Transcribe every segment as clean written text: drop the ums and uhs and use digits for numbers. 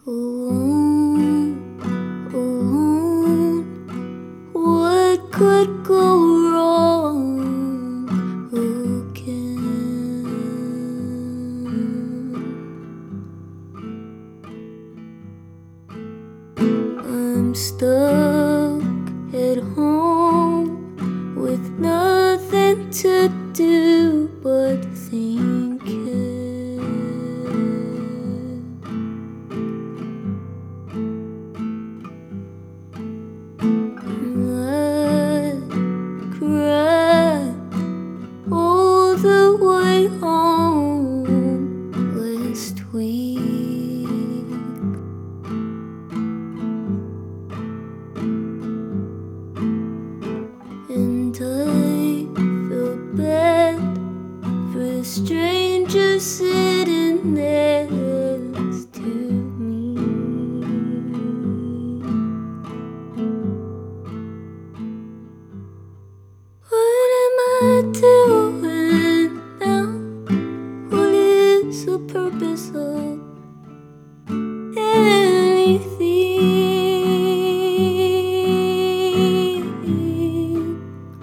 Alone, alone, what could go wrong again? I'm stuck at home with nothing to do but thinking. I cried all the way home last week. And I feel bad for the stranger sitting next to me. What am I doing now? What is the purpose of anything?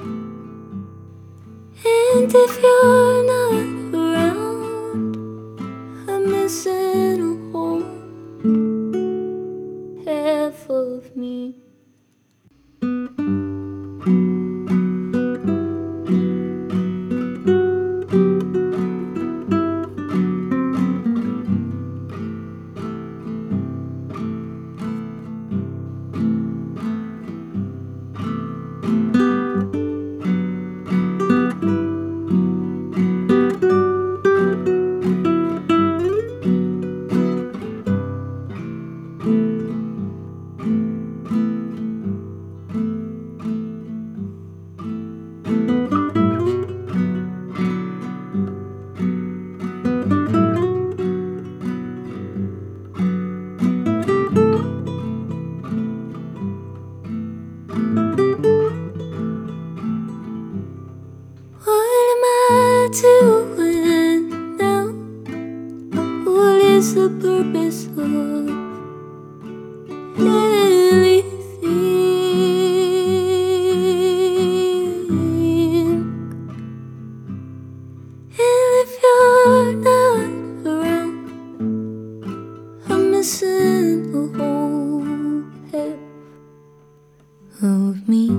And if you're not around, I'm missing a whole half of me. What am I doing now? What is the purpose of anything? And if you're not around, I'm missing a whole half of me.